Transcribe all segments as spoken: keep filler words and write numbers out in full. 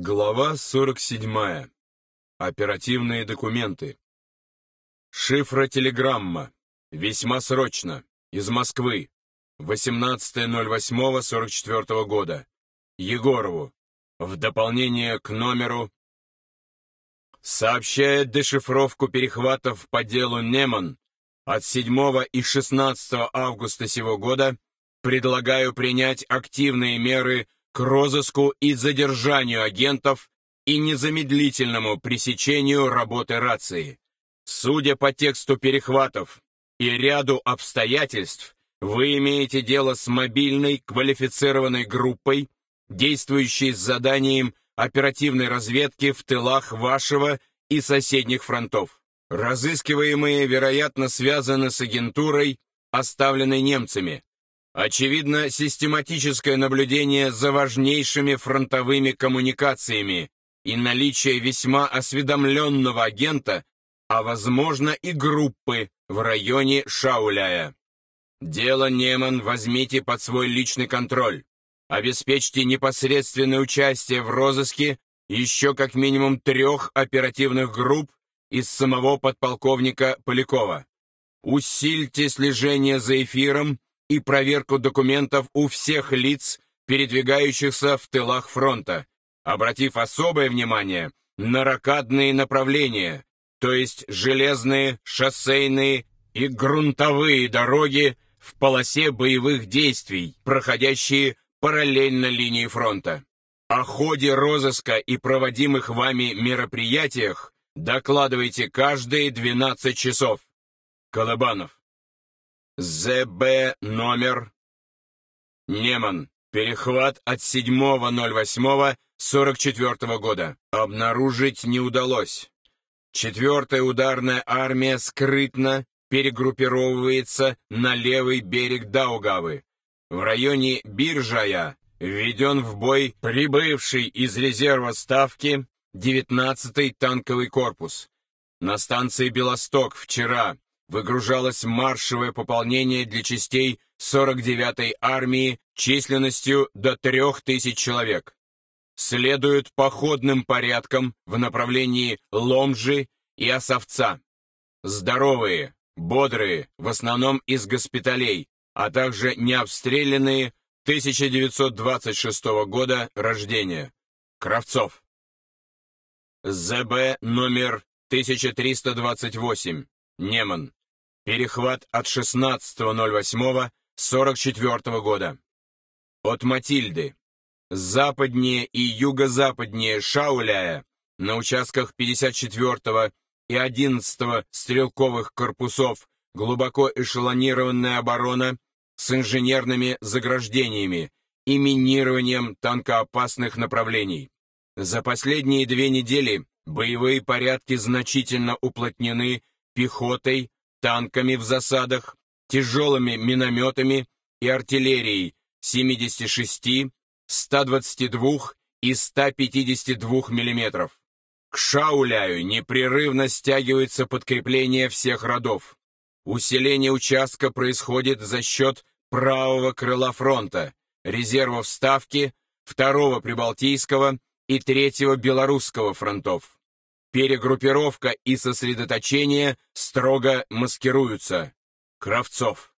Глава сорок седьмая. Оперативные документы. Шифротелеграмма. Весьма срочно. Из Москвы. восемнадцатое ноль восьмое сорок четвёртого года. Егорову. В дополнение к номеру. Сообщает дешифровку перехватов по делу Неман от седьмого и шестнадцатого августа сего года, предлагаю принять активные меры к розыску и задержанию агентов и незамедлительному пресечению работы рации. Судя по тексту перехватов и ряду обстоятельств, вы имеете дело с мобильной квалифицированной группой, действующей с заданием оперативной разведки в тылах вашего и соседних фронтов. Разыскиваемые, вероятно, связаны с агентурой, оставленной немцами. Очевидно, систематическое наблюдение за важнейшими фронтовыми коммуникациями и наличие весьма осведомленного агента, а возможно и группы в районе Шауляя. Дело Неман возьмите под свой личный контроль. Обеспечьте непосредственное участие в розыске еще как минимум трех оперативных групп из самого подполковника Полякова. Усильте слежение за эфиром и проверку документов у всех лиц, передвигающихся в тылах фронта, обратив особое внимание на рокадные направления, то есть железные, шоссейные и грунтовые дороги в полосе боевых действий, проходящие параллельно линии фронта. О ходе розыска и проводимых вами мероприятиях докладывайте каждые двенадцать часов. Колыбанов. ЗБ номер. Неман. Перехват от седьмого ноль восьмого сорок четвёртого года. Обнаружить не удалось. Четвертая ударная армия скрытно перегруппировывается на левый берег Даугавы. В районе Биржая введен в бой прибывший из резерва ставки девятнадцатый танковый корпус. На станции Белосток вчера выгружалось маршевое пополнение для частей сорок девятой армии численностью до трех тысяч человек. Следуют походным порядком в направлении Ломжи и Осовца. Здоровые, бодрые, в основном из госпиталей, а также необстрелянные тысяча девятьсот двадцать шестого года рождения. Кравцов. ЗБ номер тысяча триста двадцать восемь. Неман. Перехват от шестнадцатого ноль восьмого сорок четвёртого года. От Матильды. Западнее и юго-западнее Шауляя на участках пятьдесят четвёртого и одиннадцатого стрелковых корпусов глубоко эшелонированная оборона с инженерными заграждениями и минированием танкоопасных направлений. За последние две недели боевые порядки значительно уплотнены пехотой, танками в засадах, тяжелыми минометами и артиллерией семидесяти шести, ста двадцати двух и ста пятидесяти двух миллиметров. К Шауляю непрерывно стягиваются подкрепления всех родов. Усиление участка происходит за счет правого крыла фронта, резервов Ставки, второго Прибалтийского и третьего Белорусского фронтов. Перегруппировка и сосредоточение строго маскируются. Кравцов.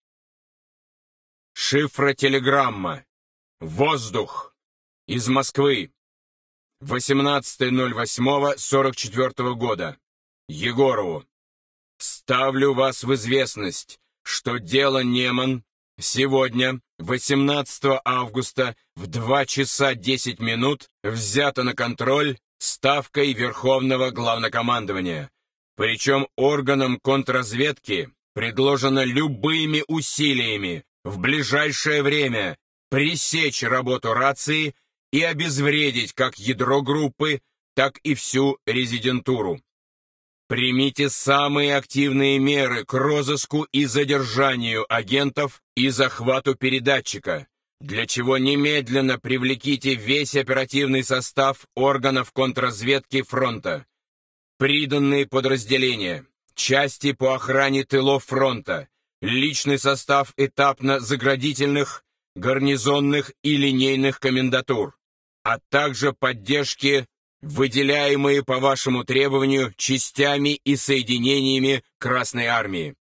Шифротелеграмма. Воздух. Из Москвы. восемнадцатое ноль восьмого сорок четвёртого года. Егорову. Ставлю вас в известность, что дело Неман сегодня, восемнадцатого августа, в два часа десять минут взято на контроль Ставкой Верховного Главнокомандования. Причем органам контрразведки предложено любыми усилиями в ближайшее время пресечь работу рации и обезвредить как ядро группы, так и всю резидентуру. Примите самые активные меры к розыску и задержанию агентов и захвату передатчика, для чего немедленно привлеките весь оперативный состав органов контрразведки фронта, приданные подразделения, части по охране тылов фронта, личный состав этапно-заградительных, гарнизонных и линейных комендатур, а также поддержки выделяемые по вашему требованию частями и соединениями Красной Армии.